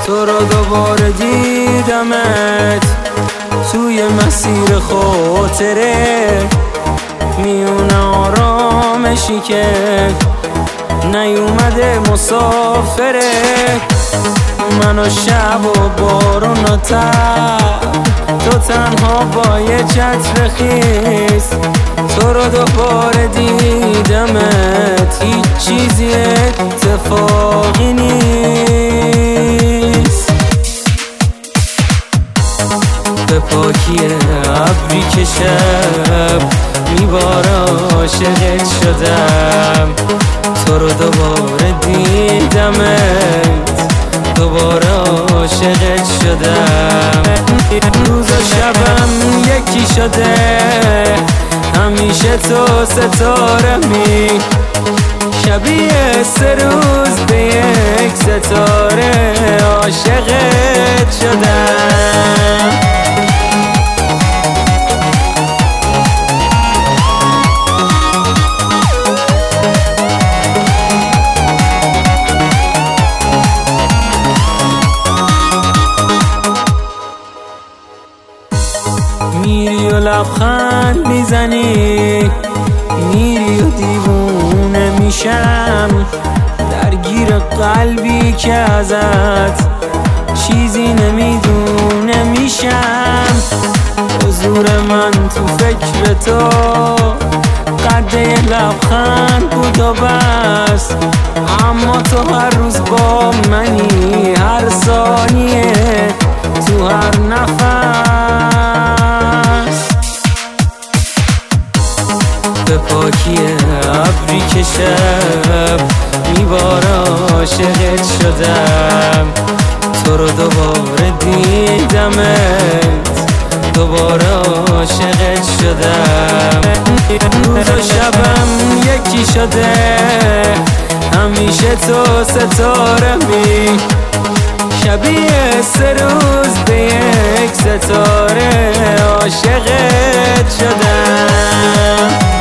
تو رو دوباره دیدمت توی مسیر خاطره، میون آرامشی که نیومده مسافره. من و شب و بارون و تب، تو تنها با یه چتر خیس. تو رو دوباره دیدمت، هیچ چیزی اتفاقی نیست. به پاکی ابری که شب میباره عاشقت شدم. تو رو دوباره دیدمت، دوباره عاشقت شدم. روز و شبم یکی شده، همیشه تو ستارمی، شبیه 3 روز به یک ستاره عاشقت شدم. میری و لبخند میزنی، میری و دیوونه میشم، درگیر قلبی که ازت چیزی نمیدونه میشم. حضور من تو فکر تو قده لبخند بود و بس، اما تو هر روز با منی، هر ثانیه تو هر نفس. به پاکی ابری که شب میباره عاشقت شدم. تو رو دوباره دیدمت، دوباره عاشقت شدم. روز و شبم یکی شده، همیشه تو ستارمی، شبیه 3 روز به یک ستاره عاشقت شدم.